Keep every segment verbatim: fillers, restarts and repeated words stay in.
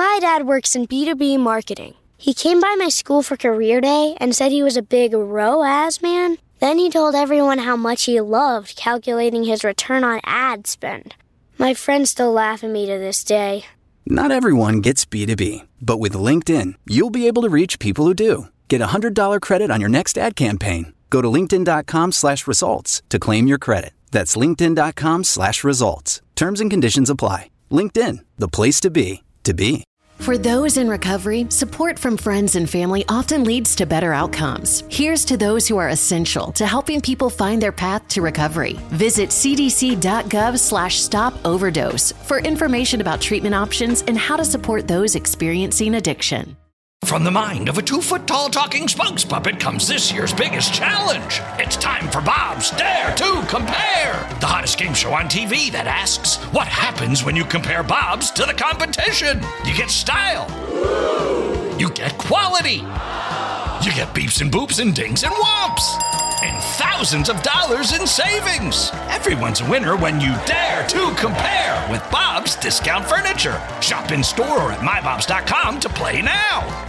My dad works in B two B marketing. He came by my school for career day and said he was a big R O A S man. Then he told everyone how much he loved calculating his return on ad spend. My friends still laugh at me to this day. Not everyone gets B two B, but with LinkedIn, you'll be able to reach people who do. Get a one hundred dollars credit on your next ad campaign. Go to linkedin.com slash results to claim your credit. That's linkedin.com slash results. Terms and conditions apply. LinkedIn, the place to be, to be. For those in recovery, support from friends and family often leads to better outcomes. Here's to those who are essential to helping people find their path to recovery. Visit cdc.gov slash stop overdose for information about treatment options and how to support those experiencing addiction. From the mind of a two-foot-tall talking spokes puppet comes this year's biggest challenge. It's time for Bob's Dare to Compare, the hottest game show on T V that asks, what happens when you compare Bob's to the competition? You get style. You get quality. You get beeps and boops and dings and whomps. And thousands of dollars in savings. Everyone's a winner when you dare to compare with Bob's Discount Furniture. Shop in store or at my bobs dot com to play now.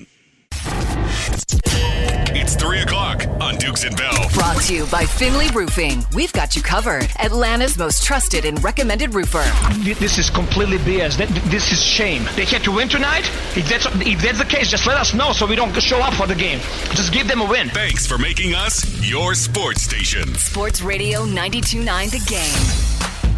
It's three o'clock on Dukes and Bell. Brought to you by Finley Roofing. We've got you covered. Atlanta's most trusted and recommended roofer. This is completely B S. This is shame. They had to win tonight? If that's, if that's the case, just let us know so we don't show up for the game. Just give them a win. Thanks for making us your sports station. Sports Radio ninety-two point nine The Game.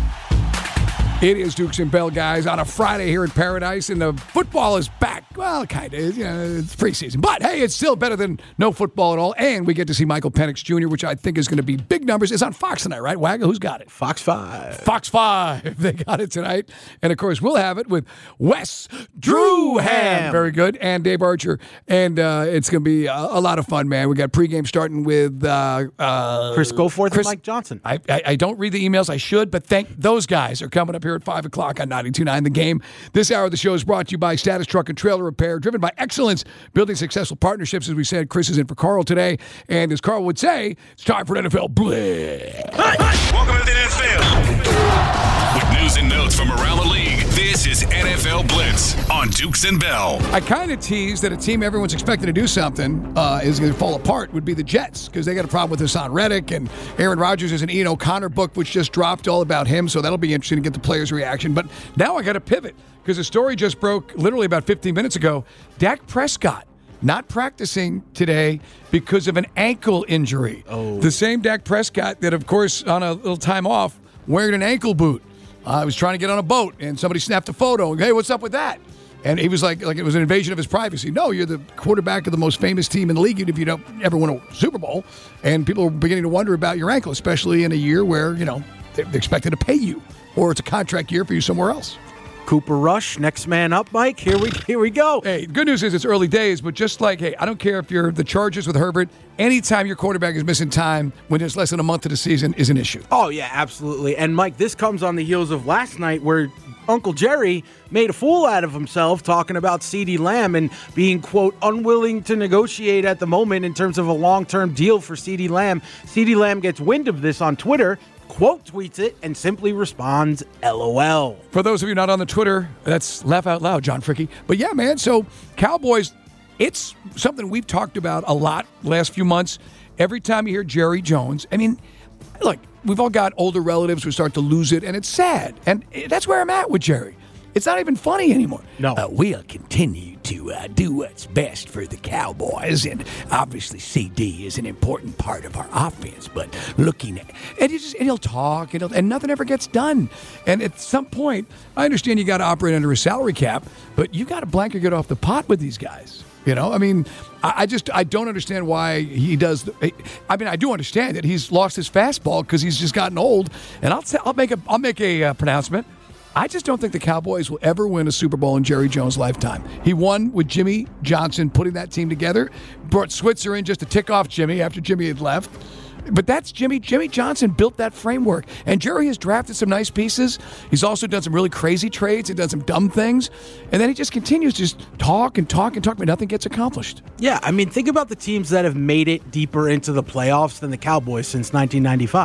It is Dukes and Bell, guys, on a Friday here in Paradise, and the football is back. Well, kind of. You know, it's preseason. But, hey, it's still better than no football at all. And we get to see Michael Penix Junior, which I think is going to be big numbers. It's on Fox tonight, right, Wagga? Who's got it? Fox five. Fox five. They got it tonight. And, of course, we'll have it with Wes Drewham. Very good. And Dave Archer. And uh, it's going to be a, a lot of fun, man. We got pregame starting with uh, uh, Chris Goforth Chris, and Mike Johnson. I, I, I don't read the emails. I should, but thank those guys are coming up here at five o'clock on ninety-two point nine The Game. This hour of the show is brought to you by Status Truck and Trailer Repair, driven by excellence, building successful partnerships. As we said, Chris is in for Carl today. And as Carl would say, it's time for an N F L Blitz. Welcome to the N F L. With news and notes from around the league, this is N F L Blitz on Dukes and Bell. I kind of teased that a team everyone's expecting to do something uh, is going to fall apart would be the Jets, because they got a problem with Hassan Reddick, and Aaron Rodgers is an Ian O'Connor book which just dropped all about him, so that'll be interesting to get the players' reaction. But now I got to pivot, because a story just broke literally about fifteen minutes ago. Dak Prescott not practicing today because of an ankle injury. Oh. The same Dak Prescott that, of course, on a little time off, wearing an ankle boot. I uh, was trying to get on a boat, and somebody snapped a photo. Hey, what's up with that? And he was like, like it was an invasion of his privacy. No, you're the quarterback of the most famous team in the league, even if you don't ever win a Super Bowl. And people are beginning to wonder about your ankle, especially in a year where, you know, they're expected to pay you, or it's a contract year for you somewhere else. Cooper Rush, next man up, Mike. Here we here we go. Hey, good news is it's early days, but just like, hey, I don't care if you're the Chargers with Herbert, anytime your quarterback is missing time when there's less than a month of the season is an issue. Oh, yeah, absolutely. And, Mike, this comes on the heels of last night where Uncle Jerry made a fool out of himself talking about CeeDee Lamb and being, quote, unwilling to negotiate at the moment in terms of a long-term deal for CeeDee Lamb. CeeDee Lamb gets wind of this on Twitter, quote tweets it, and simply responds, LOL. For those of you not on the Twitter, that's laugh out loud, John Fricky. But yeah, man, so Cowboys, it's something we've talked about a lot last few months. Every time you hear Jerry Jones, I mean, look, we've all got older relatives who start to lose it, and it's sad. And that's where I'm at with Jerry. It's not even funny anymore. No. Uh, we'll continue to uh, do what's best for the Cowboys, and obviously C D is an important part of our offense, but looking at and, you just, and he'll talk, and, he'll, and nothing ever gets done. And at some point, I understand you got to operate under a salary cap, but you got to blank or get off the pot with these guys. You know, I mean, I, I just I don't understand why he does. The, I mean, I do understand that he's lost his fastball because he's just gotten old. And I'll t- I'll make a I'll make a uh, pronouncement. I just don't think the Cowboys will ever win a Super Bowl in Jerry Jones' lifetime. He won with Jimmy Johnson putting that team together, brought Switzer in just to tick off Jimmy after Jimmy had left. But that's Jimmy. Jimmy Johnson built that framework. And Jerry has drafted some nice pieces. He's also done some really crazy trades and done some dumb things. And then he just continues to just talk and talk and talk, but nothing gets accomplished. Yeah, I mean, think about the teams that have made it deeper into the playoffs than the Cowboys since nineteen ninety-five.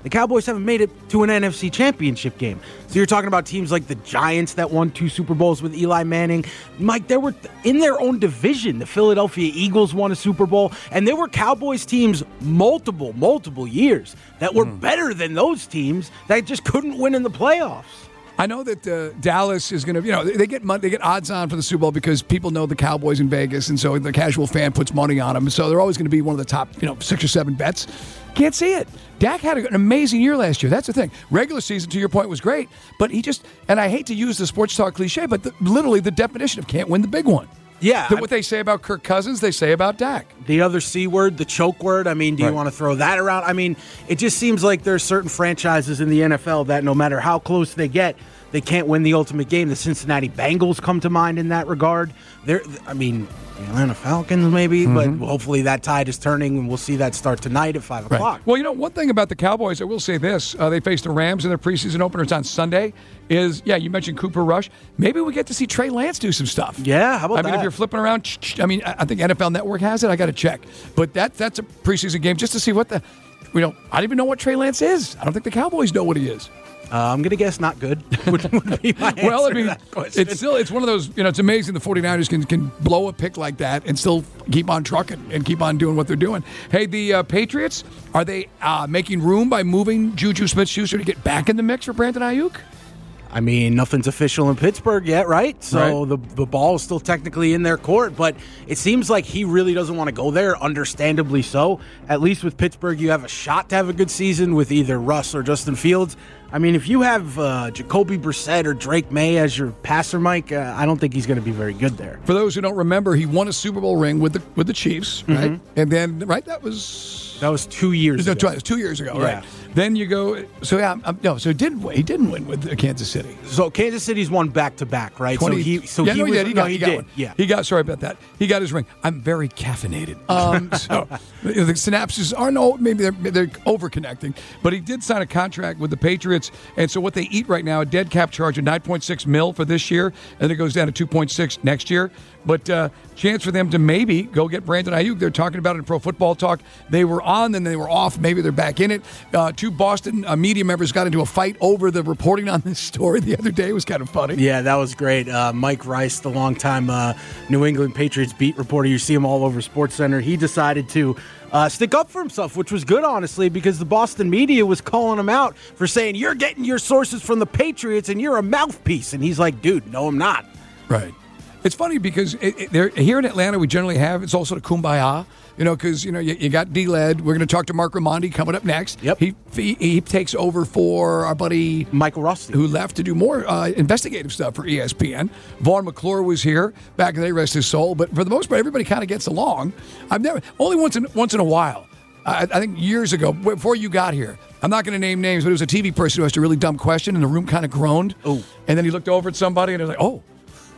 The Cowboys haven't made it to an N F C championship game. So you're talking about teams like the Giants that won two Super Bowls with Eli Manning. Mike, they were in their own division. The Philadelphia Eagles won a Super Bowl, and there were Cowboys teams multiple, multiple years that were mm. better than those teams that just couldn't win in the playoffs. I know that uh, Dallas is going to, you know, they get money, they get odds on for the Super Bowl because people know the Cowboys in Vegas, and so the casual fan puts money on them. So they're always going to be one of the top, you know, six or seven bets. Can't see it. Dak had an amazing year last year. That's the thing. Regular season, to your point, was great, but he just, and I hate to use the sports talk cliche, but the, literally the definition of can't win the big one. Yeah. The, what they say about Kirk Cousins, they say about Dak. The other C word, the choke word. I mean, do you right. want to throw that around? I mean, it just seems like there's certain franchises in the N F L that no matter how close they get, they can't win the ultimate game. The Cincinnati Bengals come to mind in that regard. They're, I mean, the Atlanta Falcons maybe, mm-hmm. but hopefully that tide is turning, and we'll see that start tonight at five o'clock. Right. Well, you know, one thing about the Cowboys, I will say this. Uh, they face the Rams in their preseason opener. It's on Sunday. Is, yeah, you mentioned Cooper Rush. Maybe we get to see Trey Lance do some stuff. Yeah, how about I that? mean, if you're flipping around, I mean, I think N F L Network has it. I got to check. But that that's a preseason game just to see what the, you know, I don't even know what Trey Lance is. I don't think the Cowboys know what he is. Uh, I'm going to guess not good would, would be my answer well, I mean, to that question. It's still, it's one of those, you know, it's amazing the 49ers can, can blow a pick like that and still keep on trucking and keep on doing what they're doing. Hey, the uh, Patriots, are they uh, making room by moving Juju Smith-Schuster to get back in the mix for Brandon Ayuk? I mean, nothing's official in Pittsburgh yet, right? So right. the the ball is still technically in their court, but it seems like he really doesn't want to go there, understandably so. At least with Pittsburgh, you have a shot to have a good season with either Russ or Justin Fields. I mean, if you have uh, Jacoby Brissett or Drake May as your passer, Mike, uh, I don't think he's going to be very good there. For those who don't remember, he won a Super Bowl ring with the with the Chiefs, right? Mm-hmm. And then, right, that was... That was two years no, ago. Two, two years ago, yeah. right? Then you go, so yeah, um, no, so he didn't win. He didn't win with Kansas City. So Kansas City's won back to back, right? twenty, so he, so yeah, he, no, was, he did. He got, no, he, he got did. one. Yeah, he got. Sorry about that. He got his ring. I'm very caffeinated. Um, so the synapses are no, maybe they're they're over connecting, but he did sign a contract with the Patriots, and so what they eat right now, a dead cap charge of nine point six mil for this year, and then it goes down to two point six next year. But uh, chance for them to maybe go get Brandon Ayuk. They're talking about it in Pro Football Talk. They were on, then they were off. Maybe they're back in it. Uh, two Boston uh, media members got into a fight over the reporting on this story the other day. It was kind of funny. Yeah, that was great. Uh, Mike Rice, the longtime uh, New England Patriots beat reporter, you see him all over SportsCenter. He decided to uh, stick up for himself, which was good, honestly, because the Boston media was calling him out for saying, you're getting your sources from the Patriots and you're a mouthpiece. And he's like, dude, no, I'm not. Right. It's funny because it, it, they're, here in Atlanta, we generally have, it's also the kumbaya, you know, because, you know, you, you got D-Led. We're going to talk to Mark Raimondi coming up next. Yep. He, he he takes over for our buddy Michael Rusty, who left to do more uh, investigative stuff for E S P N. Vaughn McClure was here back in the day, rest his soul. But for the most part, everybody kind of gets along. I've never, only once in, once in a while, I, I think years ago, before you got here, I'm not going to name names, but it was a T V person who asked a really dumb question, and the room kind of groaned. Oh. And then he looked over at somebody, and it was like, oh.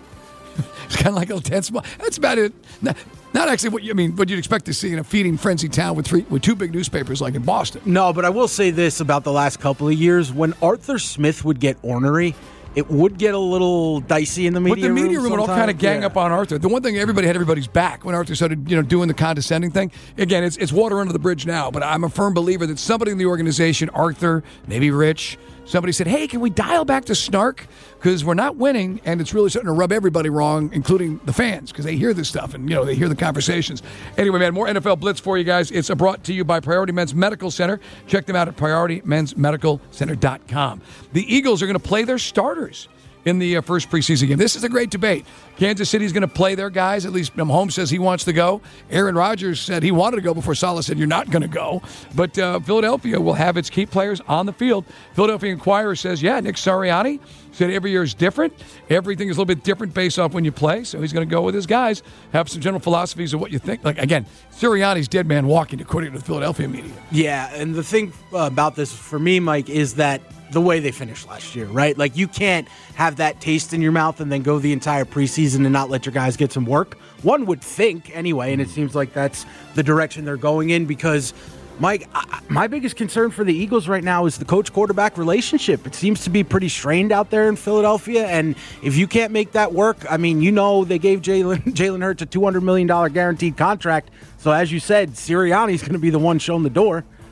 It's kind of like a little tense. That's about it. Not, not actually what you I mean, what you'd expect to see in a feeding frenzy town with three with two big newspapers like in Boston. No, but I will say this about the last couple of years: when Arthur Smith would get ornery, it would get a little dicey in the media room. But the media room, room would all kind of gang yeah. up on Arthur. The one thing, everybody had everybody's back when Arthur started, you know, doing the condescending thing. Again, it's it's water under the bridge now, but I'm a firm believer that somebody in the organization, Arthur, maybe Rich, somebody said, hey, can we dial back to snark? Because we're not winning, and it's really starting to rub everybody wrong, including the fans, because they hear this stuff, and, you know, they hear the conversations. Anyway, man, more N F L Blitz for you guys. It's brought to you by Priority Men's Medical Center. Check them out at priority men's medical center dot com. The Eagles are going to play their starters in the uh, first preseason game. This is a great debate. Kansas City's going to play their guys. At least Mahomes says he wants to go. Aaron Rodgers said he wanted to go before Saleh said you're not going to go. But uh, Philadelphia will have its key players on the field. Philadelphia Inquirer says, yeah, Nick Sirianni said every year is different. Everything is a little bit different based off when you play. So he's going to go with his guys, have some general philosophies of what you think. Like, again, Sirianni's dead man walking, according to the Philadelphia media. Yeah, and the thing about this for me, Mike, is that the way they finished last year, right? Like, you can't have that taste in your mouth and then go the entire preseason and not let your guys get some work. One would think, anyway, and it seems like that's the direction they're going in because, Mike, I, my biggest concern for the Eagles right now is the coach-quarterback relationship. It seems to be pretty strained out there in Philadelphia, and if you can't make that work, I mean, you know they gave Jalen Jalen Hurts a two hundred million dollars guaranteed contract, so as you said, Sirianni's going to be the one showing the door.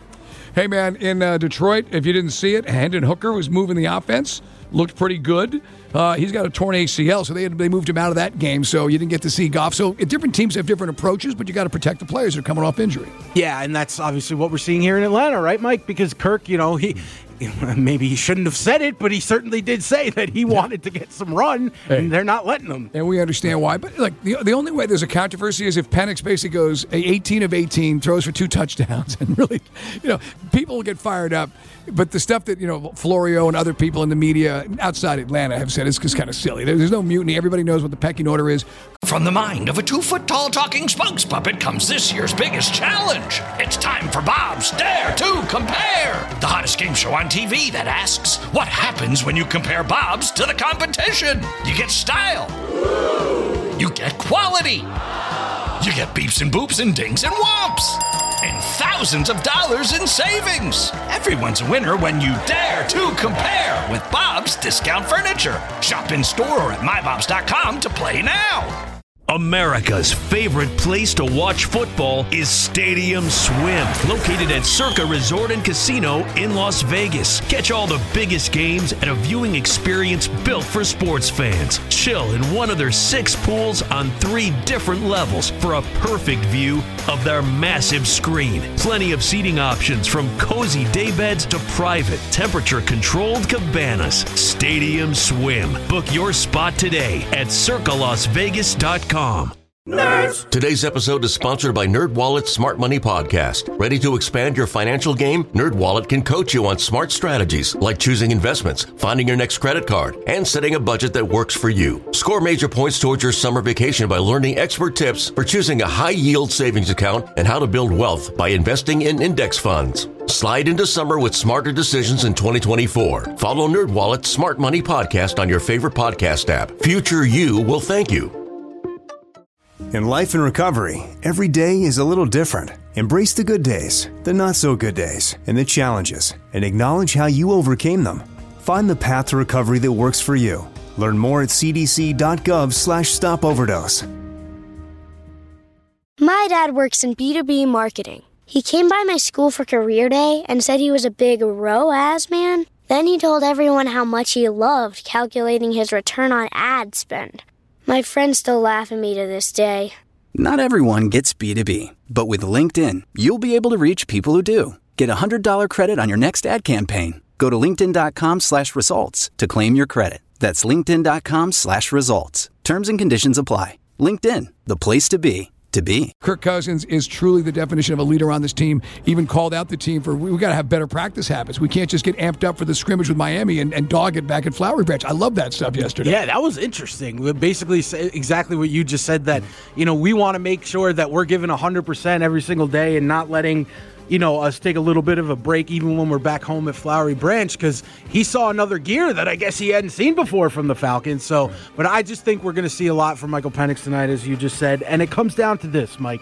Hey, man, in uh, Detroit, if you didn't see it, Hendon Hooker was moving the offense. Looked pretty good. Uh, he's got a torn A C L, so they had, they moved him out of that game, so you didn't get to see Goff. So different teams have different approaches, but you got to protect the players that are coming off injury. Yeah, and that's obviously what we're seeing here in Atlanta, right, Mike? Because Kirk, you know, he maybe he shouldn't have said it, but he certainly did say that he wanted to get some run, hey. and they're not letting him. And we understand why. But like the, the only way there's a controversy is if Penix basically goes eighteen of eighteen, throws for two touchdowns, and really, you know, people will get fired up. But the stuff that, you know, Florio and other people in the media outside Atlanta have said is just kind of silly. There's no mutiny. Everybody knows what the pecking order is. From the mind of a two-foot-tall talking spokes puppet comes this year's biggest challenge. It's time for Bob's Dare to Compare, the hottest game show on T V that asks, what happens when you compare Bob's to the competition? You get style. You get quality. You get beeps and boops and dings and whomps. And thousands of dollars in savings. Everyone's a winner when you dare to compare with Bob's Discount Furniture. Shop in store or at my bobs dot com to play now. America's favorite place to watch football is Stadium Swim, located at Circa Resort and Casino in Las Vegas. Catch all the biggest games at a viewing experience built for sports fans. Chill in one of their six pools on three different levels for a perfect view of their massive screen. Plenty of seating options from cozy daybeds to private, temperature-controlled cabanas. Stadium Swim. Book your spot today at circa las vegas dot com. Nerds. Today's episode is sponsored by NerdWallet's Smart Money Podcast. Ready to expand your financial game? NerdWallet can coach you on smart strategies like choosing investments, finding your next credit card, and setting a budget that works for you. Score major points towards your summer vacation by learning expert tips for choosing a high-yield savings account and how to build wealth by investing in index funds. Slide into summer with smarter decisions in twenty twenty-four. Follow NerdWallet's Smart Money Podcast on your favorite podcast app. Future you will thank you. In life and recovery, every day is a little different. Embrace the good days, the not so good days, and the challenges, and acknowledge how you overcame them. Find the path to recovery that works for you. Learn more at cdc.gov slash stop overdose. My dad works in B two B marketing. He came by my school for career day and said he was a big R O A S man. Then he told everyone how much he loved calculating his return on ad spend. My friends still laugh at me to this day. Not everyone gets B two B, but with LinkedIn, you'll be able to reach people who do. Get a one hundred dollars credit on your next ad campaign. Go to linkedin.com slash results to claim your credit. That's linkedin.com slash results. Terms and conditions apply. LinkedIn, the place to be, to be. Kirk Cousins is truly the definition of a leader on this team. Even called out the team for, we, we got to have better practice habits. We can't just get amped up for the scrimmage with Miami and, and dog it back at Flowery Branch. I love that stuff yesterday. Yeah, that was interesting. Basically, exactly what you just said, that, you know, we want to make sure that we're giving one hundred percent every single day and not letting, you know, us take a little bit of a break even when we're back home at Flowery Branch, because he saw another gear that I guess he hadn't seen before from the Falcons. So, but I just think we're going to see a lot from Michael Penix tonight, as you just said. And it comes down to this, Mike.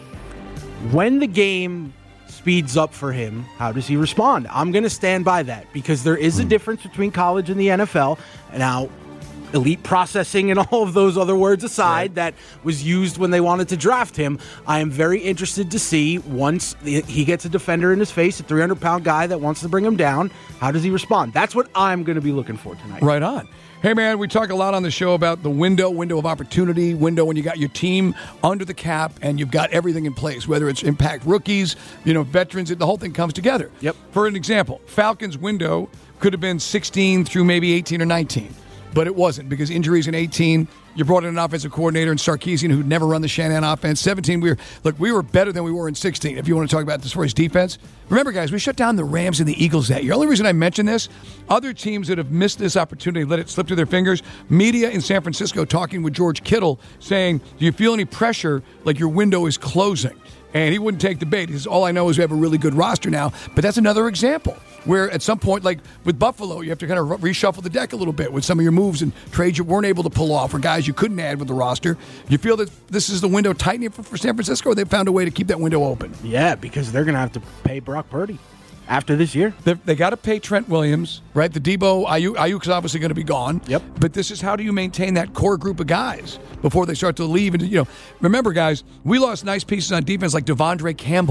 When the game speeds up for him, how does he respond? I'm going to stand by that, because there is a difference between college and the N F L. And now, elite processing and all of those other words aside, right, that was used when they wanted to draft him, I am very interested to see, once he gets a defender in his face, a three hundred pound guy that wants to bring him down, how does he respond? That's what I'm going to be looking for tonight. Right on. Hey, man, we talk a lot on the show about the window, window of opportunity, window when you got your team under the cap and you've got everything in place, whether it's impact rookies, you know, veterans, the whole thing comes together. Yep. For an example, Falcons window could have been sixteen through maybe eighteen or nineteen. But it wasn't, because injuries in eighteen, you brought in an offensive coordinator in Sarkisian who'd never run the Shanahan offense. seventeen, we were look, we were better than we were in sixteen, if you want to talk about this for his defense. Remember, guys, we shut down the Rams and the Eagles that year. The only reason I mention this, other teams that have missed this opportunity, let it slip through their fingers, media in San Francisco talking with George Kittle saying, do you feel any pressure like your window is closing? And he wouldn't take the bait. He says, all I know is we have a really good roster now. But that's another example where at some point, like with Buffalo, you have to kind of reshuffle the deck a little bit with some of your moves and trades you weren't able to pull off, or guys you couldn't add with the roster. You feel that this is the window tightening for, for San Francisco, or they found a way to keep that window open? Yeah, because they're going to have to pay Brock Purdy after this year. They've, they got to pay Trent Williams, right? The Debo, Ayuk, Ayuk's obviously going to be gone. Yep. But this is, how do you maintain that core group of guys before they start to leave? And, you know, remember, guys, we lost nice pieces on defense like Devondre Campbell.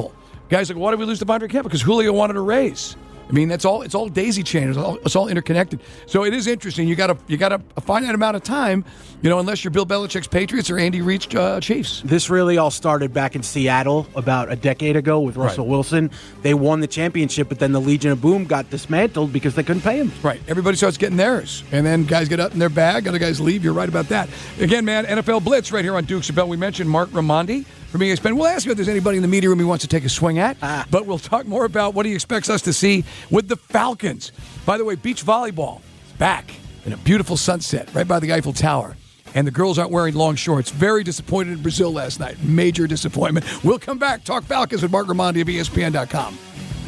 Guys like, why did we lose Devondre Campbell? Because Julio wanted a raise. I mean, that's all. It's all daisy chain. It's all, it's all interconnected. So it is interesting. You got a you got a, a finite amount of time, you know, unless you're Bill Belichick's Patriots or Andy Reid's uh, Chiefs. This really all started back in Seattle about a decade ago with Russell Right. Wilson. They won the championship, but then the Legion of Boom got dismantled because they couldn't pay him. Right. Everybody starts getting theirs, and then guys get up in their bag. Other guys leave. You're right about that. Again, man, N F L Blitz right here on Dukes of Bell. We mentioned Mark Raimondi from E S P N. We'll ask you if there's anybody in the media room he wants to take a swing at, ah. but we'll talk more about what he expects us to see with the Falcons. By the way, beach volleyball is back in a beautiful sunset right by the Eiffel Tower. And the girls aren't wearing long shorts. Very disappointed in Brazil last night. Major disappointment. We'll come back. Talk Falcons with Mark Raimondi of E S P N dot com.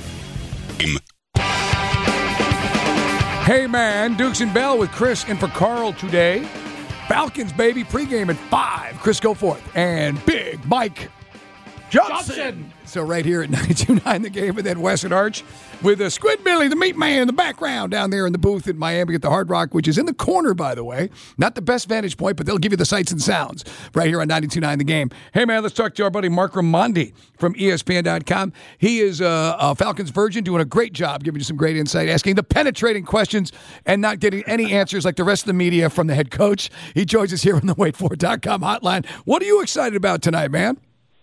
Hey, man. Dukes and Bell with Chris and for Carl today. Falcons, baby. Pregame at five. Chris, go forth. And Big Mike Johnson. Johnson. So right here at ninety-two point nine The Game with Ed West and Arch with uh, Squid Billy, the meat man, in the background down there in the booth in Miami at the Hard Rock, which is in the corner, by the way. Not the best vantage point, but they'll give you the sights and sounds right here on ninety-two point nine The Game. Hey, man, let's talk to our buddy Mark Raimondi from E S P N dot com. He is uh, a Falcons virgin, doing a great job, giving you some great insight, asking the penetrating questions and not getting any answers like the rest of the media from the head coach. He joins us here on the wait for dot com hotline. What are you excited about tonight, man?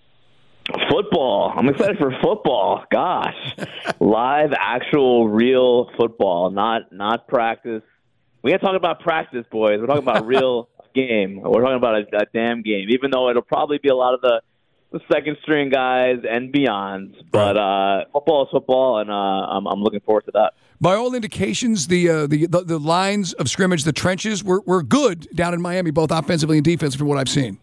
Football. I'm excited for football. Gosh. Live, actual, real football, not not practice. We ain't talking about practice, boys. We're talking about real game. We're talking about a, a damn game, even though it'll probably be a lot of the, the second-string guys and beyond. But uh, football is football, and uh, I'm, I'm looking forward to that. By all indications, the, uh, the the the lines of scrimmage, the trenches, were, were good down in Miami, both offensively and defensively, from what I've seen.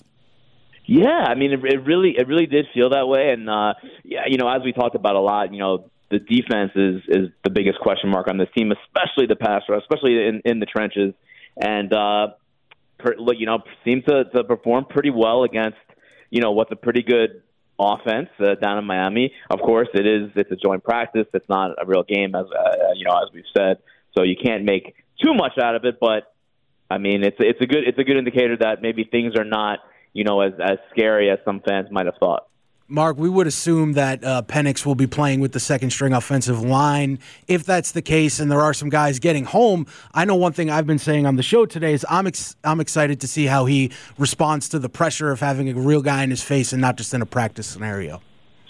Yeah, I mean, it, it really, it really did feel that way, and uh, yeah, you know, as we talked about a lot, you know, the defense is is the biggest question mark on this team, especially the pass rush, especially in, in the trenches, and uh, per, you know, seemed to, to perform pretty well against, you know, what's a pretty good offense uh, down in Miami. Of course, it is it's a joint practice; it's not a real game, as uh, you know, as we've said, so you can't make too much out of it. But I mean, it's it's a good it's a good indicator that maybe things are not, you know, as, as scary as some fans might have thought. Mark, we would assume that uh, Penix will be playing with the second-string offensive line. If that's the case and there are some guys getting home, I know one thing I've been saying on the show today is I'm ex- I'm excited to see how he responds to the pressure of having a real guy in his face and not just in a practice scenario.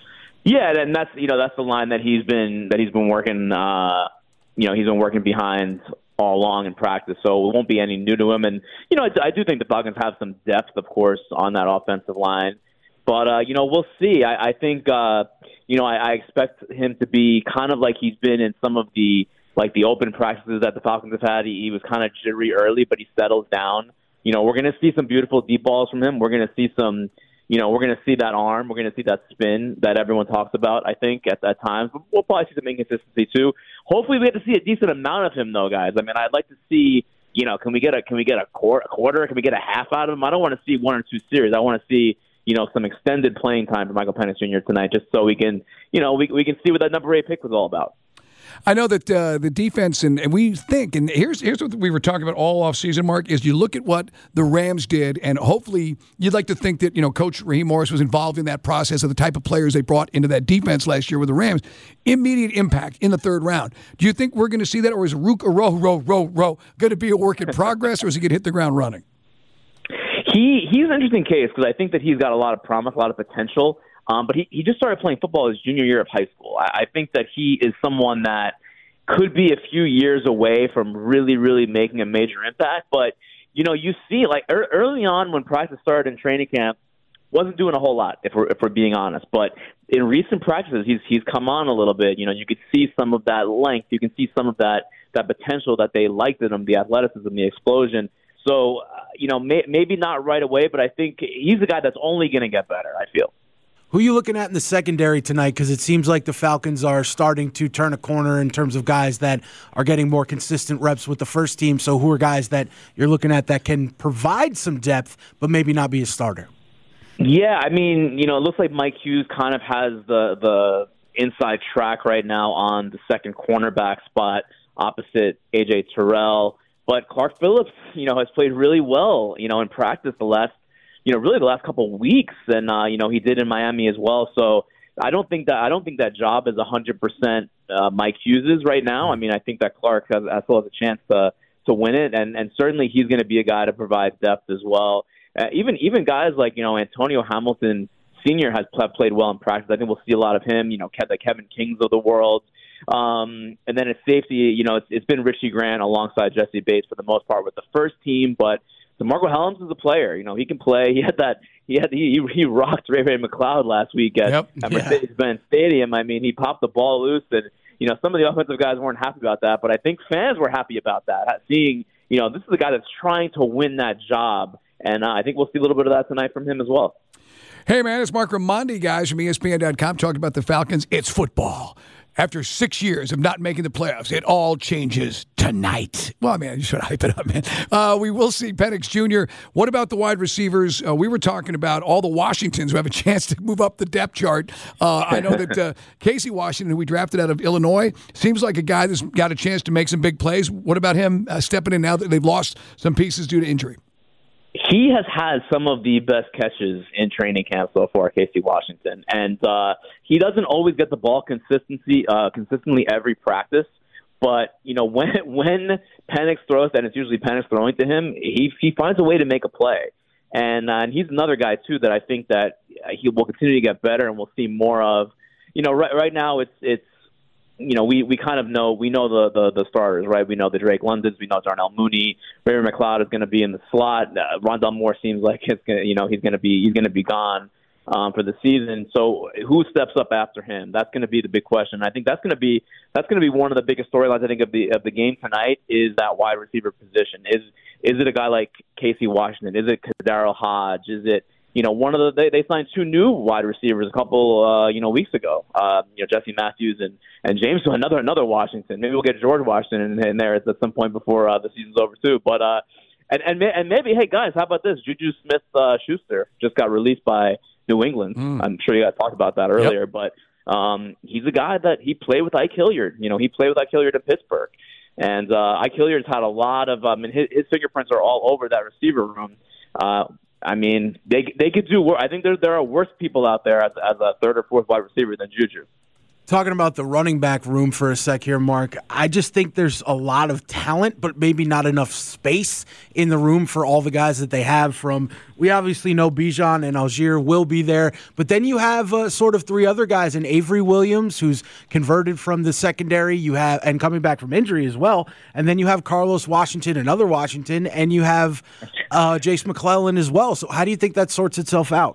Yeah, and that's you know that's the line that he's been that he's been working. Uh, you know, he's been working behind all along in practice, so it won't be any new to him. And, you know, I, I do think the Falcons have some depth, of course, on that offensive line. But, uh, you know, we'll see. I, I think, uh, you know, I, I expect him to be kind of like he's been in some of the, like, the open practices that the Falcons have had. He, he was kind of jittery early, but he settles down. You know, we're going to see some beautiful deep balls from him. We're going to see some, you know, we're going to see that arm. We're going to see that spin that everyone talks about, I think, at, at times. But we'll probably see some inconsistency, too. Hopefully we get to see a decent amount of him, though, guys. I mean, I'd like to see, you know, can we get a can we get a quarter? A quarter? Can we get a half out of him? I don't want to see one or two series. I want to see, you know, some extended playing time for Michael Penix Junior tonight, just so we can, you know, we we can see what that number eight pick was all about. I know that uh, the defense, and, and we think, and here's here's what we were talking about all offseason, Mark, is you look at what the Rams did, and hopefully you'd like to think that, you know, Coach Raheem Morris was involved in that process of the type of players they brought into that defense last year with the Rams. Immediate impact in the third round. Do you think we're going to see that, or is Rook row, row, row, row going to be a work in progress, or is he going to hit the ground running? He He's an interesting case because I think that he's got a lot of promise, a lot of potential. Um, but he, he just started playing football his junior year of high school. I, I think that he is someone that could be a few years away from really, really making a major impact. But, you know, you see, like, er, early on when practice started in training camp, wasn't doing a whole lot, if we're, if we're being honest. But in recent practices, he's he's come on a little bit. You know, you could see some of that length. You can see some of that, that potential that they liked in him, the athleticism, the explosion. So, uh, you know, may, maybe not right away, but I think he's a guy that's only going to get better, I feel. Who are you looking at in the secondary tonight? Because it seems like the Falcons are starting to turn a corner in terms of guys that are getting more consistent reps with the first team. So who are guys that you're looking at that can provide some depth but maybe not be a starter? Yeah, I mean, you know, it looks like Mike Hughes kind of has the the inside track right now on the second cornerback spot opposite A J Terrell. But Clark Phillips, you know, has played really well, you know, in practice the last, you know, really the last couple of weeks. And, uh, you know, he did in Miami as well. So, I don't think that I don't think that job is one hundred percent uh, Mike Hughes's right now. I mean, I think that Clark has, has still has a chance to to win it, and and certainly he's going to be a guy to provide depth as well. Uh, even even guys like you know Antonio Hamilton Senior has pl- played well in practice. I think we'll see a lot of him. You know, the Kevin Kings of the world. Um, and then at safety, you know, it's, it's been Richie Grant alongside Jesse Bates for the most part with the first team, but DeMarco Helms is a player. You know, he can play. He had that. He had he he rocked Ray Ray McCloud last week at, yep. at Mercedes-Benz yeah. Stadium. I mean, he popped the ball loose, and you know, some of the offensive guys weren't happy about that, but I think fans were happy about that. Seeing, you know, this is a guy that's trying to win that job, and uh, I think we'll see a little bit of that tonight from him as well. Hey, man, it's Mark Raimondi, guys, from E S P N dot com, talking about the Falcons. It's football. After six years of not making the playoffs, it all changes tonight. Well, man, you should hype it up, man. Uh, we will see Penix Junior What about the wide receivers? Uh, we were talking about all the Washingtons who have a chance to move up the depth chart. Uh, I know that uh, Casey Washington, who we drafted out of Illinois, seems like a guy that's got a chance to make some big plays. What about him uh, stepping in now that they've lost some pieces due to injury? He has had some of the best catches in training camp so far, Casey Washington, and uh, he doesn't always get the ball consistency uh, consistently every practice. But you know, when when Penix throws, and it's usually Penix throwing to him, he he finds a way to make a play, and uh, and he's another guy too that I think that he will continue to get better, and we'll see more of. You know, right right now it's it's. You know, we, we kind of know we know the, the, the starters, right? We know the Drake Londons, we know Darnell Mooney, Ray McCloud is going to be in the slot. Uh, Rondell Moore seems like it's gonna, you know he's going to be he's going to be gone um, for the season. So who steps up after him? That's going to be the big question. I think that's going to be that's going to be one of the biggest storylines I think of the of the game tonight is that wide receiver position. Is is it a guy like Casey Washington? Is it Darryl Hodge? Is it You know, one of the they, they signed two new wide receivers a couple uh, you know weeks ago. Uh, you know, Jesse Matthews and, and James another another Washington. Maybe we'll get George Washington in, in there at some point before uh, the season's over too. But uh, and and and maybe hey guys, how about this? Juju Smith uh, Schuster just got released by New England. Mm. I'm sure you guys talked about that earlier, yep. but um, he's a guy that he played with Ike Hilliard. You know, he played with Ike Hilliard in Pittsburgh, and uh, Ike Hilliard's had a lot of. I mean, his, his fingerprints are all over that receiver room. Uh, I mean, they they could do. I think there there are worse people out there as, as a third or fourth wide receiver than Juju. Talking about the running back room for a sec here, Mark, I just think there's a lot of talent, but maybe not enough space in the room for all the guys that they have. From we obviously know Bijan and Algier will be there, but then you have uh, sort of three other guys in Avery Williams, who's converted from the secondary, you have and coming back from injury as well, and then you have Carlos Washington, another Washington, and you have uh, Jace McClellan as well. So how do you think that sorts itself out?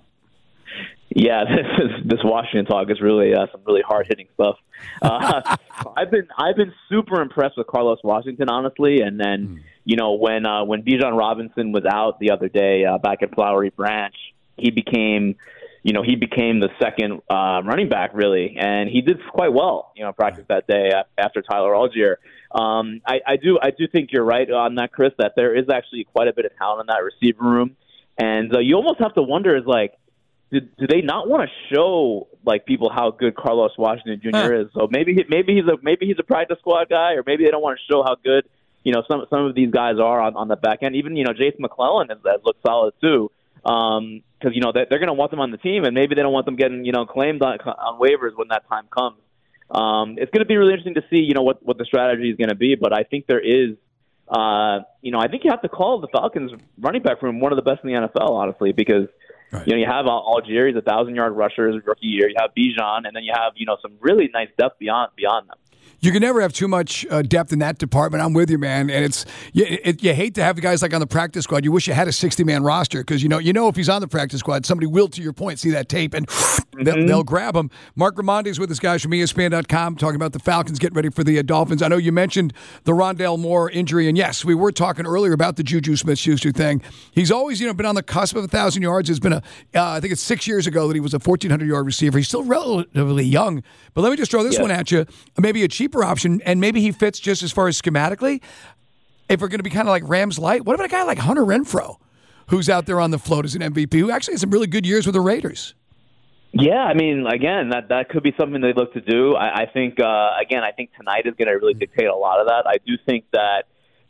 Yeah, this is, this Washington talk is really uh, some really hard hitting stuff. Uh, I've been I've been super impressed with Carlos Washington, honestly. And then mm. you know when uh, when Bijan Robinson was out the other day uh, back at Flowery Branch, he became you know he became the second uh, running back really, and he did quite well. You know, practice that day after Tyler Algier. Um, I, I do I do think you're right on that, Chris. That there is actually quite a bit of talent in that receiver room, and uh, you almost have to wonder is like. Do, do they not want to show like people how good Carlos Washington Junior Huh. is? So maybe he, maybe he's a maybe he's a practice squad guy, or maybe they don't want to show how good you know some some of these guys are on, on the back end. Even you know Jason McClellan has, has looked solid too, because um, you know they're, they're going to want them on the team, and maybe they don't want them getting you know claimed on, on waivers when that time comes. Um, it's going to be really interesting to see you know what what the strategy is going to be, but I think there is. Uh, you know, I think you have to call the Falcons running back room one of the best in the N F L, honestly, because right. you know you have Algier, he's a thousand yard rusher his rookie year. You have Bijan, and then you have you know some really nice depth beyond beyond them. You can never have too much uh, depth in that department. I'm with you, man. And it's you, it, you hate to have guys like on the practice squad. You wish you had a sixty man roster because you know you know if he's on the practice squad, somebody will, to your point, see that tape and mm-hmm. they'll, they'll grab him. Mark Raimondi is with us, guys from E S P N dot com, talking about the Falcons getting ready for the uh, Dolphins. I know you mentioned the Rondell Moore injury, and yes, we were talking earlier about the Juju Smith-Schuster thing. He's always you know been on the cusp of a thousand yards. It's been a uh, I think it's six years ago that he was a fourteen hundred yard receiver. He's still relatively young, but let me just throw this yeah. one at you. Maybe a cheaper option, and maybe he fits just as far as schematically. If we're going to be kind of like Rams light, what about a guy like Hunter Renfrow, who's out there on the float as an M V P, who actually had some really good years with the Raiders? Yeah, I mean, again, that that could be something they look to do. I, I think, uh, again, I think tonight is going to really dictate a lot of that. I do think that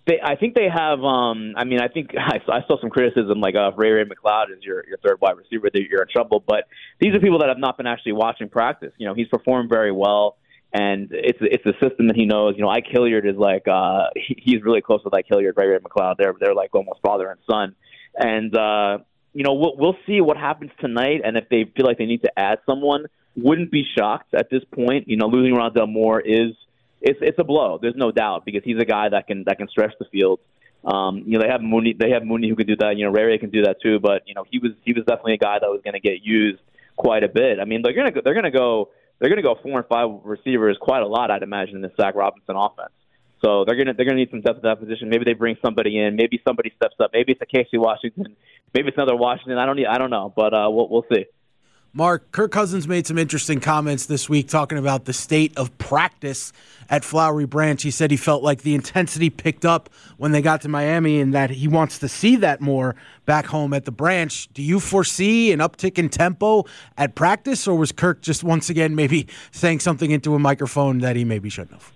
They, I think they have. Um, I mean, I think I, I saw some criticism like, uh, if Ray Ray McCloud is your, your third wide receiver, that you're in trouble. But these are people that have not been actually watching practice. You know, he's performed very well, and it's it's a system that he knows. You know, Ike Hilliard is like uh, he, he's really close with Ike Hilliard, Ray Ray McCloud. They're they're like almost father and son, and uh, you know, we'll we'll see what happens tonight, and if they feel like they need to add someone, wouldn't be shocked at this point. You know, losing Rondale Moore is. It's it's a blow. There's no doubt, because he's a guy that can that can stretch the field. Um, you know, they have Mooney. They have Mooney who can do that. You know, Ray Ray can do that too. But you know, he was he was definitely a guy that was going to get used quite a bit. I mean, they're going to they're going to go they're going to go four and five receivers quite a lot, I'd imagine, in the Zach Robinson offense. So they're going to they're going to need some depth at that position. Maybe they bring somebody in. Maybe somebody steps up. Maybe it's a Casey Washington. Maybe it's another Washington. I don't I don't know, but uh, we'll we'll see. Mark, Kirk Cousins made some interesting comments this week talking about the state of practice at Flowery Branch. He said he felt like the intensity picked up when they got to Miami and that he wants to see that more back home at the Branch. Do you foresee an uptick in tempo at practice, or was Kirk just once again maybe saying something into a microphone that he maybe shouldn't have?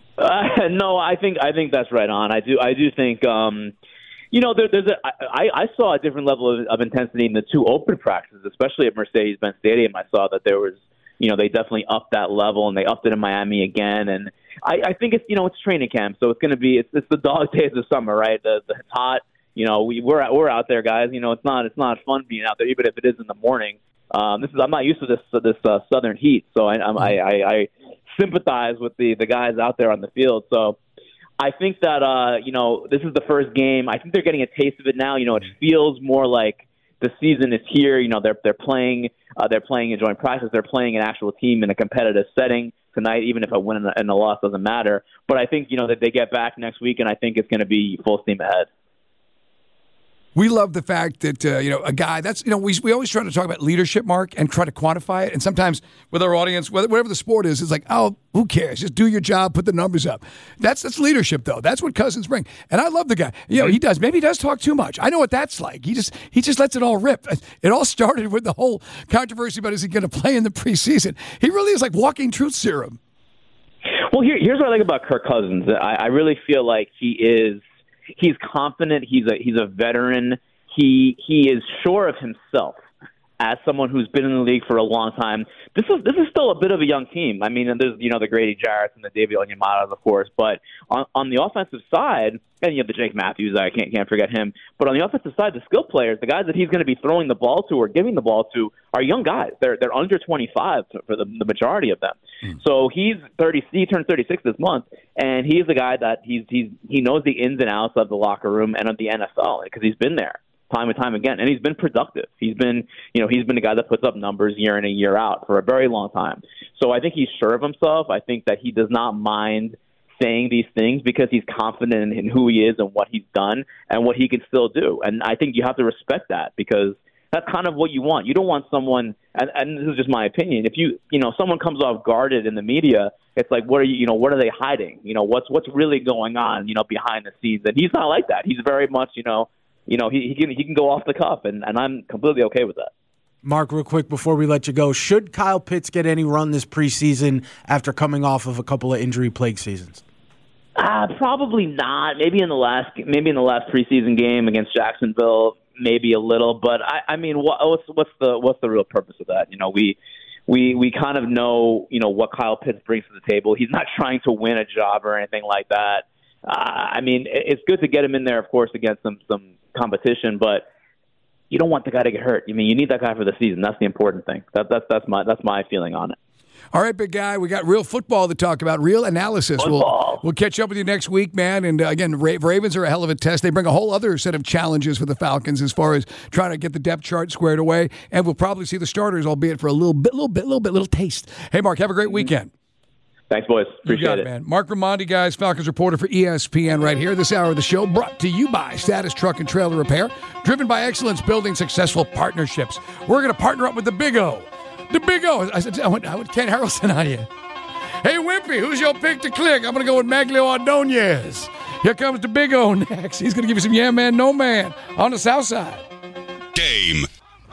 Uh, no, I think I think that's right on. I do I do think um, you know there, there's a I, I saw a different level of, of intensity in the two open practices, especially at Mercedes-Benz Stadium. I saw that there was you know they definitely upped that level, and they upped it in Miami again. And I, I think it's you know it's training camp, so it's going to be it's, it's the dog days of summer, right? The, the it's hot. You know we we're we're out there, guys. You know it's not it's not fun being out there, even if it is in the morning. Um, this is I'm not used to this this uh, southern heat, so I I'm, I, I I sympathize with the the guys out there on the field. So I think that uh, you know this is the first game. I think they're getting a taste of it now. You know it feels more like the season is here. You know they're they're playing uh, they're playing enjoying practice. They're playing an actual team in a competitive setting tonight. Even if a win and a, and a loss doesn't matter. But I think you know that they get back next week, and I think it's going to be full steam ahead. We love the fact that, uh, you know, a guy that's, you know, we we always try to talk about leadership, Mark, and try to quantify it. And sometimes with our audience, whatever the sport is, it's like, oh, who cares? Just do your job, put the numbers up. That's that's leadership, though. That's what Cousins bring. And I love the guy. You know, he does. Maybe he does talk too much. I know what that's like. He just he just lets it all rip. It all started with the whole controversy about is he going to play in the preseason. He really is like walking truth serum. Well, here, here's what I like about Kirk Cousins. I, I really feel like he is – he's confident. He's a he's a veteran. He he is sure of himself as someone who's been in the league for a long time. This is this is still a bit of a young team. I mean, there's you know the Grady Jarretts and the David Onyematas, of course, but on on the offensive side, and you have the Jake Matthews. I can't can't forget him. But on the offensive side, the skill players, the guys that he's going to be throwing the ball to or giving the ball to, are young guys. They're they're under twenty-five for the, the majority of them. Mm. So he's thirty. He turned thirty-six this month, and he's the guy that he's he's he knows the ins and outs of the locker room and of the N F L because he's been there time and time again, and he's been productive. He's been, you know, he's been the guy that puts up numbers year in and year out for a very long time. So I think he's sure of himself. I think that he does not mind saying these things because he's confident in, in who he is and what he's done and what he can still do. And I think you have to respect that because that's kind of what you want. You don't want someone, and, and this is just my opinion. If you, you know, someone comes off guarded in the media, it's like, what are you, you know, what are they hiding? You know, what's what's really going on, you know, behind the scenes? And he's not like that. He's very much, you know, you know, he, he can he can go off the cuff, and, and I'm completely okay with that. Mark, real quick before we let you go, should Kyle Pitts get any run this preseason after coming off of a couple of injury-plagued seasons? Uh, probably not. Maybe in the last maybe in the last preseason game against Jacksonville, maybe a little. But I, I mean, what, what's what's the what's the real purpose of that? You know, we we we kind of know you know what Kyle Pitts brings to the table. He's not trying to win a job or anything like that. Uh, I mean, it's good to get him in there, of course, against some some competition, but you don't want the guy to get hurt. I mean, you need that guy for the season. That's the important thing. That, that's that's my that's my feeling on it. All right, big guy, we got real football to talk about, real analysis. We'll, we'll catch up with you next week, man. And uh, again, Ra- Ravens are a hell of a test. They bring a whole other set of challenges for the Falcons as far as trying to get the depth chart squared away. And we'll probably see the starters, albeit for a little bit, little bit, little bit, little taste. Hey, Mark, have a great weekend. Thanks, boys. Appreciate got it, it, man. Mark Raimondi, guys, Falcons reporter for E S P N right here. This hour of the show brought to you by Status Truck and Trailer Repair, driven by excellence, building successful partnerships. We're going to partner up with the Big O. The Big O. I said, I went, I went Ken Harrelson on you. Hey, Wimpy, who's your pick to click? I'm going to go with Maglio Ordonez. Here comes the Big O next. He's going to give you some Yeah Man, No Man on the South Side. Game.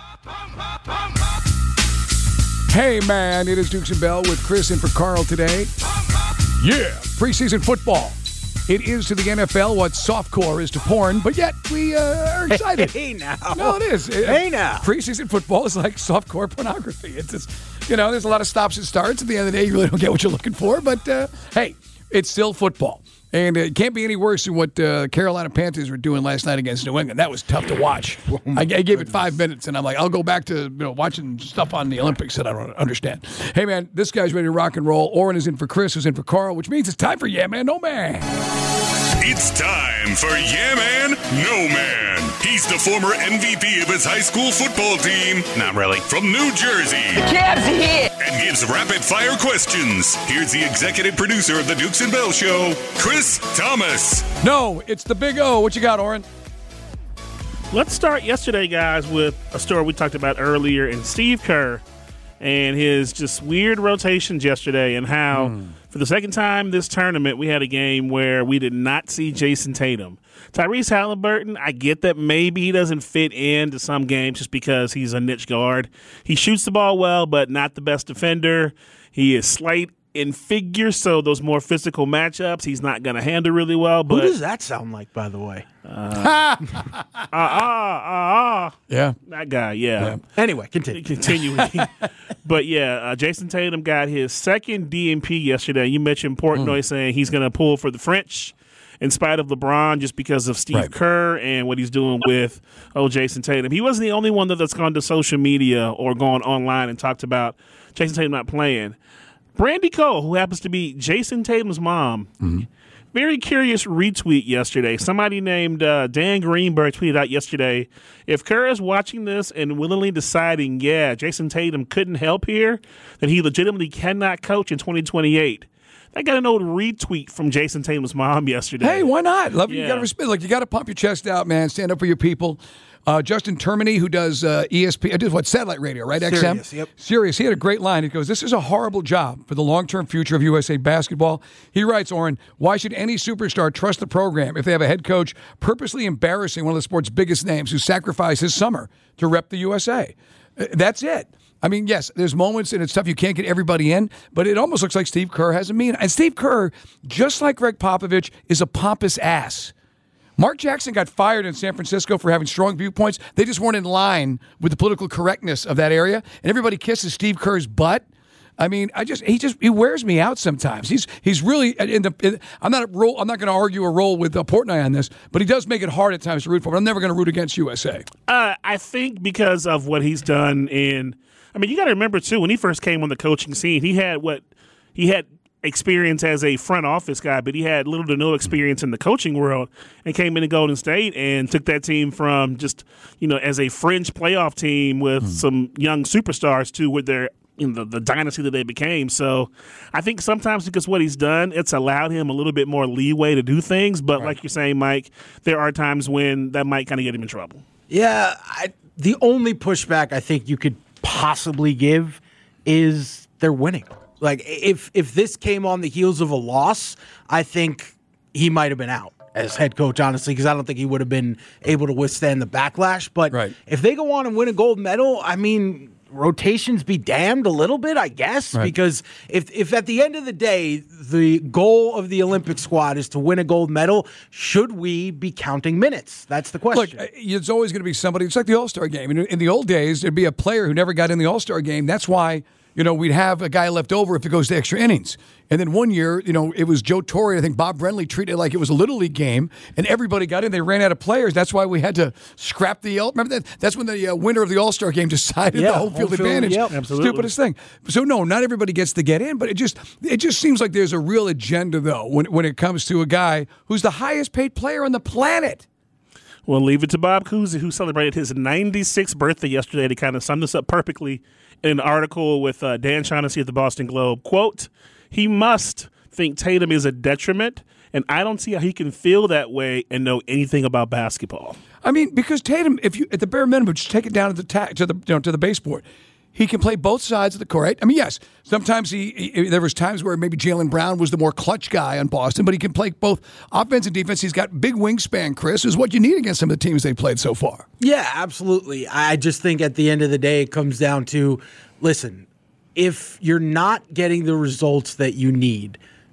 Hey, man, it is Dukes and Bell with Chris and for Carl today. Yeah, preseason football It is to the N F L what softcore is to porn, but yet we uh, are excited. Hey, now. No, it is. Hey, now. Preseason football is like softcore pornography. It's just, you know, there's a lot of stops and starts. At the end of the day, you really don't get what you're looking for, but uh, hey, it's still football. And it can't be any worse than what uh, Carolina Panthers were doing last night against New England. That was tough to watch. Oh I, I gave goodness. it five minutes, and I'm like, I'll go back to you know watching stuff on the Olympics that I don't understand. Hey, man, this guy's ready to rock and roll. Oren is in for Chris, who's in for Carl, which means it's time for Yeah Man, No Man. It's time for Yeah Man, No Man. He's the former M V P of his high school football team. Not really. From New Jersey. The Cavs are here. And gives rapid-fire questions. Here's the executive producer of the Dukes and Bell Show, Chris Thomas. No, it's the Big O. What you got, Oren? Let's start yesterday, guys, with a story we talked about earlier in Steve Kerr and his just weird rotations yesterday and how mm. for the second time this tournament we had a game where we did not see Jason Tatum. Tyrese Halliburton, I get that maybe he doesn't fit into some games just because he's a niche guard. He shoots the ball well, but not the best defender. He is slight in figure, so those more physical matchups he's not going to handle really well. But who does that sound like, by the way? Uh, ah, ah, ah. Yeah. That guy, yeah. yeah. Anyway, continue. Continuing. But, yeah, uh, Jason Tatum got his second D N P yesterday. You mentioned Portnoy mm. saying he's going to pull for the French in spite of LeBron just because of Steve right. Kerr and what he's doing with, oh, Jason Tatum. He wasn't the only one that's gone to social media or gone online and talked about Jason Tatum not playing. Brandy Cole, who happens to be Jason Tatum's mom, mm-hmm. very curious retweet yesterday. Somebody named uh, Dan Greenberg tweeted out yesterday, if Kerr is watching this and willingly deciding, yeah, Jason Tatum couldn't help here, then he legitimately cannot coach in twenty twenty-eight. I got an old retweet from Jason Tatum's mom yesterday. Hey, why not? Love yeah. you. Got to respect. Like you got to pump your chest out, man. Stand up for your people. Uh, Justin Termini, who does uh, E S P N, does what satellite radio, right? Sirius, X M. Yep. Sirius. He had a great line. He goes, "This is a horrible job for the long-term future of U S A basketball." He writes, "Oren, why should any superstar trust the program if they have a head coach purposely embarrassing one of the sport's biggest names who sacrificed his summer to rep the U S A?" Uh, that's it. I mean, yes, there's moments and it's tough. You can't get everybody in, but it almost looks like Steve Kerr has a mean. And Steve Kerr, just like Greg Popovich, is a pompous ass. Mark Jackson got fired in San Francisco for having strong viewpoints. They just weren't in line with the political correctness of that area, and everybody kisses Steve Kerr's butt. I mean, I just he just he wears me out sometimes. He's he's really in the. In, I'm not a role. I'm not going to argue a role with uh, Portnoy on this, but he does make it hard at times to root for. But I'm never going to root against U S A. Uh, I think because of what he's done in. I mean, you got to remember too when he first came on the coaching scene, he had what he had. experience as a front office guy, but he had little to no experience in the coaching world and came into Golden State and took that team from just, you know, as a fringe playoff team with mm. some young superstars to with their, you know, the, the dynasty that they became. So I think sometimes because what he's done, it's allowed him a little bit more leeway to do things. But right. like you're saying, Mike, there are times when that might kind of get him in trouble. Yeah. I, the only pushback I think you could possibly give is they're winning. Like, if if this came on the heels of a loss, I think he might have been out as head coach, honestly, because I don't think he would have been able to withstand the backlash. But right. if they go on and win a gold medal, I mean, rotations be damned a little bit, I guess, right. because if if at the end of the day, the goal of the Olympic squad is to win a gold medal, should we be counting minutes? That's the question. Look, it's always going to be somebody. It's like the All-Star game. In, in the old days, there'd be a player who never got in the All-Star game. That's why... You know, we'd have a guy left over if it goes to extra innings. And then one year, you know, it was Joe Torre. I think Bob Brenly treated it like it was a Little League game, and everybody got in. They ran out of players. That's why we had to scrap the – remember that? That's when the uh, winner of the All-Star game decided yeah, the home field home advantage. Field, yep, absolutely. Stupidest thing. So, no, not everybody gets to get in, but it just it just seems like there's a real agenda, though, when, when it comes to a guy who's the highest-paid player on the planet. Well, leave it to Bob Cousy, who celebrated his ninety-sixth birthday yesterday to kind of sum this up perfectly in an article with uh, Dan Shaughnessy at the Boston Globe. Quote, he must think Tatum is a detriment, and I don't see how he can feel that way and know anything about basketball. I mean, because Tatum, if you at the bare minimum, just take it down to the ta- to the you know to the baseboard. He can play both sides of the court. Right? I mean, yes, sometimes he, he there was times where maybe Jaylen Brown was the more clutch guy on Boston, but he can play both offense and defense. He's got big wingspan, Chris, is what you need against some of the teams they played so far. Yeah, absolutely. I just think at the end of the day, it comes down to, listen, if you're not getting the results that you need,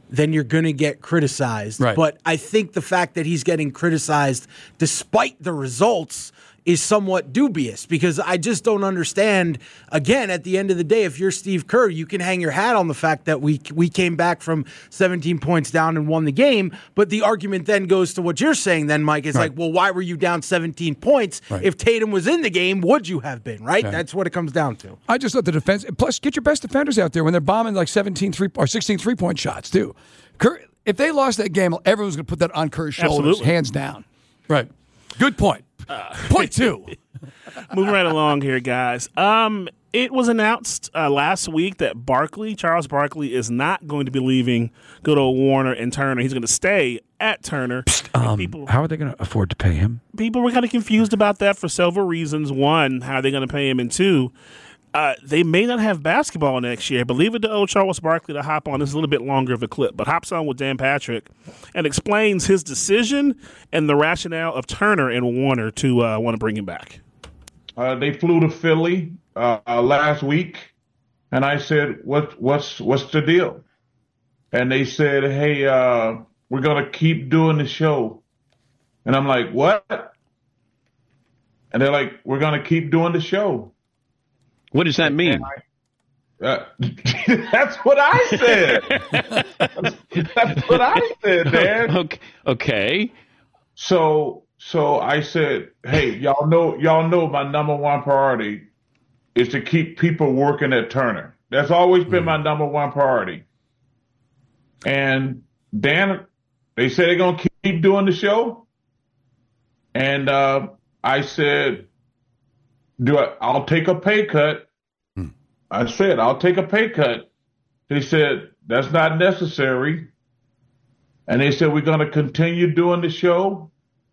then you're going to get criticized. Right. But I think the fact that he's getting criticized despite the results is somewhat dubious, because I just don't understand. Again, at the end of the day, if you're Steve Kerr, you can hang your hat on the fact that we we came back from seventeen points down and won the game. But the argument then goes to what you're saying then, Mike, is right. like, well, why were you down seventeen points? Right. If Tatum was in the game, would you have been, right? Okay. That's what it comes down to. I just thought the defense, plus get your best defenders out there when they're bombing like seventeen three or sixteen three-point shots, too. Kerr, if they lost that game, everyone's going to put that on Kerr's shoulders, Absolutely. hands down. Right. Good point. Uh, point two. Moving right along here, guys. Um, it was announced uh, last week that Barkley, Charles Barkley, is not going to be leaving good old Warner and Turner. He's going to stay at Turner. Um, people, how are they going to afford to pay him? People were kind of confused about that for several reasons. One, how are they going to pay him? And two, uh, they may not have basketball next year. But leave it to old Charles Barkley to hop on. This is a little bit longer of a clip, but hops on with Dan Patrick and explains his decision and the rationale of Turner and Warner to uh, want to bring him back. Uh, they flew to Philly uh, uh, last week, and I said, "What, what's, what's the deal?" And they said, "Hey, uh, we're gonna keep doing the show." And I'm like, "What?" And they're like, "We're gonna keep doing the show." What does that mean? I, uh, that's what I said. that's, that's what I said, Dan. Okay. Okay. So. So I said, hey, y'all know, y'all know my number one priority is to keep people working at Turner. That's always been my number one priority. And Dan, they said they're going to keep doing the show. And uh, I said, do I, I'll take a pay cut. Hmm. I said, I'll take a pay cut. They said, that's not necessary. And they said, we're going to continue doing the show.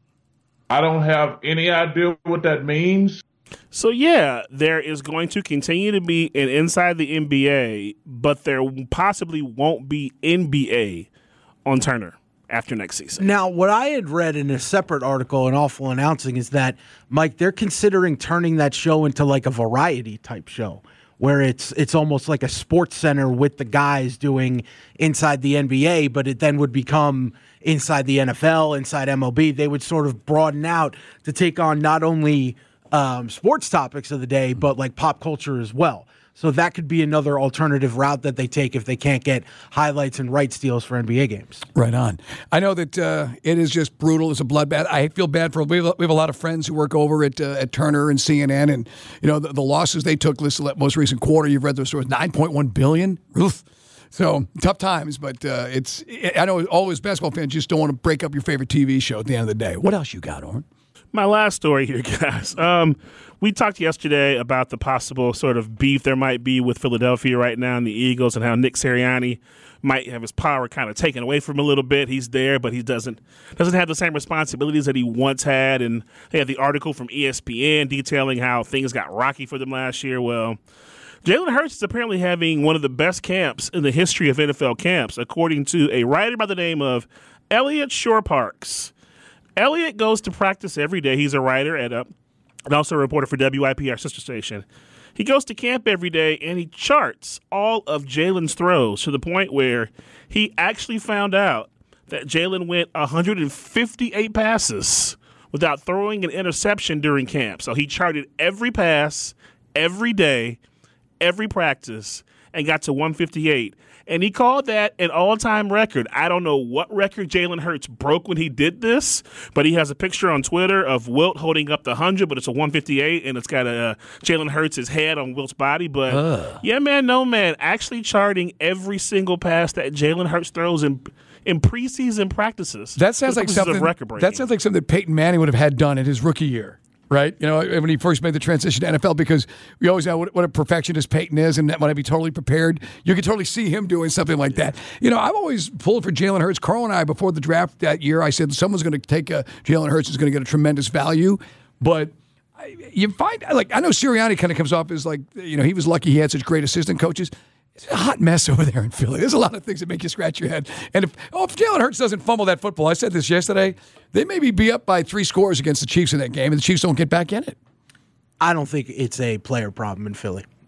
I don't have any idea what that means. So, yeah, there is going to continue to be an Inside the N B A, but there possibly won't be N B A on Turner after next season. Now, what I had read in a separate article in Awful Announcing is that, Mike, they're considering turning that show into like a variety type show, where it's it's almost like a sports center with the guys doing Inside the N B A, but it then would become Inside the N F L, Inside M L B. They would sort of broaden out to take on not only um, sports topics of the day, but like pop culture as well. So that could be another alternative route that they take if they can't get highlights and rights deals for N B A games. Right on. I know that uh, it is just brutal. It's a bloodbath. I feel bad for we have, we have a lot of friends who work over at uh, at Turner and C N N, and you know the, the losses they took this most recent quarter. You've read those stories. nine point one billion dollars. Oof. So tough times, but uh, it's. I know all those basketball fans just don't want to break up your favorite T V show at the end of the day. What else you got, Oren? My last story here, guys. Um, we talked yesterday about the possible sort of beef there might be with Philadelphia right now and the Eagles, and how Nick Sirianni might have his power kind of taken away from him a little bit. He's there, but he doesn't doesn't have the same responsibilities that he once had. And they had the article from E S P N detailing how things got rocky for them last year. Well, Jalen Hurts is apparently having one of the best camps in the history of N F L camps, according to a writer by the name of Elliot Shore-Parks. Elliot goes to practice every day. He's a writer at a, and also a reporter for W I P, our sister station. He goes to camp every day, and he charts all of Jalen's throws to the point where he actually found out that Jalen went one hundred fifty-eight passes without throwing an interception during camp. So he charted every pass, every day, every practice, and got to one fifty-eight. And he called that an all-time record. I don't know what record Jalen Hurts broke when he did this, but he has a picture on Twitter of Wilt holding up the one hundred, but it's a one fifty-eight, and it's got a uh, Jalen Hurts' head on Wilt's body. But, uh. yeah, man, no, man, actually charting every single pass that Jalen Hurts throws in in preseason practices. That sounds like something. That sounds like something that Peyton Manning would have had done in his rookie year. Right, you know, when he first made the transition to N F L, because we always know what, what a perfectionist Peyton is, and when I be totally prepared, you could totally see him doing something like that. You know, I've always pulled for Jalen Hurts. Carl and I, before the draft that year, I said someone's going to take a Jalen Hurts is going to get a tremendous value, but you find like I know Sirianni kind of comes off as like you know he was lucky he had such great assistant coaches. It's a hot mess over there in Philly. There's a lot of things that make you scratch your head. And if oh, if Jalen Hurts doesn't fumble that football, I said this yesterday, they maybe be up by three scores against the Chiefs in that game, and the Chiefs don't get back in it. I don't think it's a player problem in Philly.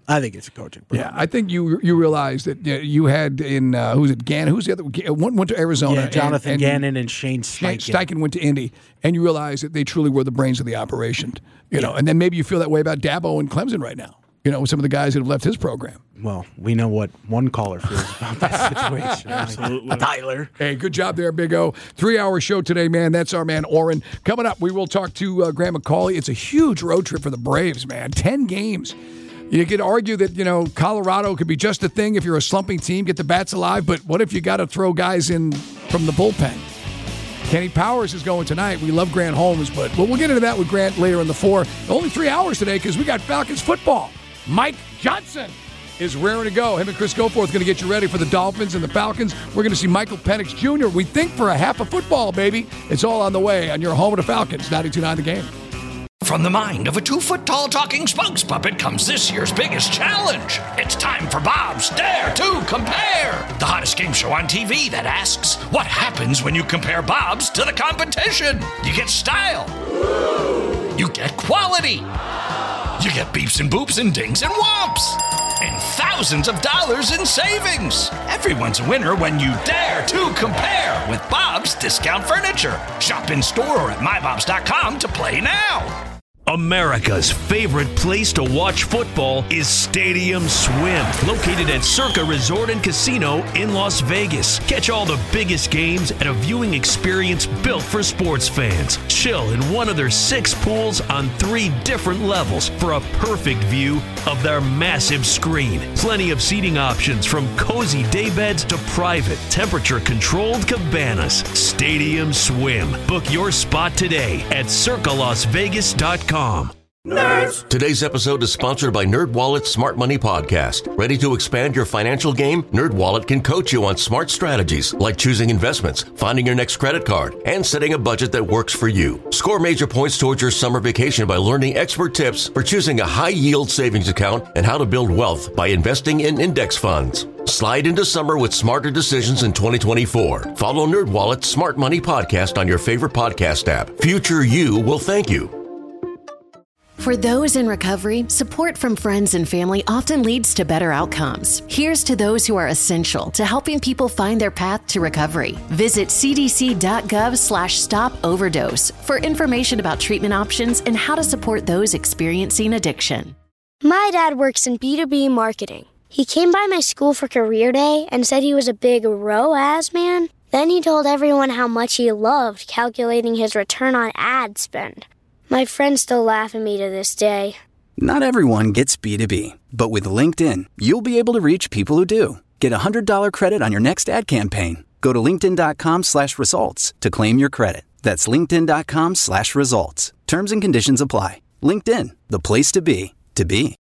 I think it's a coaching problem. Yeah, I think you you realize that you, know, you had in, uh, who's it, Gannon? Who's the other? One went to Arizona. Yeah, Jonathan and, and Gannon and Shane Steichen. Steichen went to Indy, and you realize that they truly were the brains of the operation. You know, and then maybe you feel that way about Dabo and Clemson right now. You know, some of the guys that have left his program. Well, we know what one caller feels about that situation. Absolutely. Tyler. Hey, good job there, Big O. Three-hour show today, man. That's our man, Oren. Coming up, we will talk to uh, Graham McCauley. It's a huge road trip for the Braves, man. Ten games. You could argue that, you know, Colorado could be just a thing if you're a slumping team, get the bats alive, but what if you got to throw guys in from the bullpen? Kenny Powers is going tonight. We love Grant Holmes, but well, we'll get into that with Grant later in the four. Only three hours today because we got Falcons football. Mike Johnson is raring to go. Him and Chris Goforth going to get you ready for the Dolphins and the Falcons. We're going to see Michael Penix Junior We think for a half of football, baby. It's all on the way on your home of the Falcons, ninety-two point nine The Game. From the mind of a two-foot-tall talking spokes puppet comes this year's biggest challenge. It's time for Bob's Dare to Compare, the hottest game show on T V that asks, what happens when you compare Bob's to the competition? You get style. You get quality. You get beeps and boops and dings and whomps. And thousands of dollars in savings. Everyone's a winner when you dare to compare with Bob's Discount Furniture. Shop in store or at my bobs dot com to play now. America's favorite place to watch football is Stadium Swim, located at Circa Resort and Casino in Las Vegas. Catch all the biggest games at a viewing experience built for sports fans. Chill in one of their six pools on three different levels for a perfect view of their massive screen. Plenty of seating options from cozy daybeds to private, temperature-controlled cabanas. Stadium Swim. Book your spot today at circa las vegas dot com. Nerds. Today's episode is sponsored by NerdWallet's Smart Money Podcast. Ready to expand your financial game? NerdWallet can coach you on smart strategies like choosing investments, finding your next credit card, and setting a budget that works for you. Score major points towards your summer vacation by learning expert tips for choosing a high-yield savings account and how to build wealth by investing in index funds. Slide into summer with smarter decisions in twenty twenty-four. Follow NerdWallet's Smart Money Podcast on your favorite podcast app. Future you will thank you. For those in recovery, support from friends and family often leads to better outcomes. Here's to those who are essential to helping people find their path to recovery. Visit cdc.gov slash stop overdose for information about treatment options and how to support those experiencing addiction. My dad works in B two B marketing. He came by my school for career day and said he was a big R O A S man. Then he told everyone how much he loved calculating his return on ad spend. My friends still laugh at me to this day. Not everyone gets B two B, but with LinkedIn, you'll be able to reach people who do. Get a one hundred dollars credit on your next ad campaign. Go to linkedin.com slash results to claim your credit. That's linkedin.com slash results. Terms and conditions apply. LinkedIn, the place to be, to be.